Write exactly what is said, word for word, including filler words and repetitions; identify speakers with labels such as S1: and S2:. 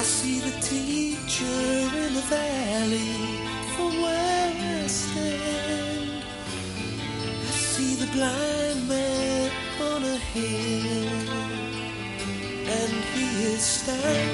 S1: see the teacher in the valley from where I stand. I see the blind man on a hill, and he is standing.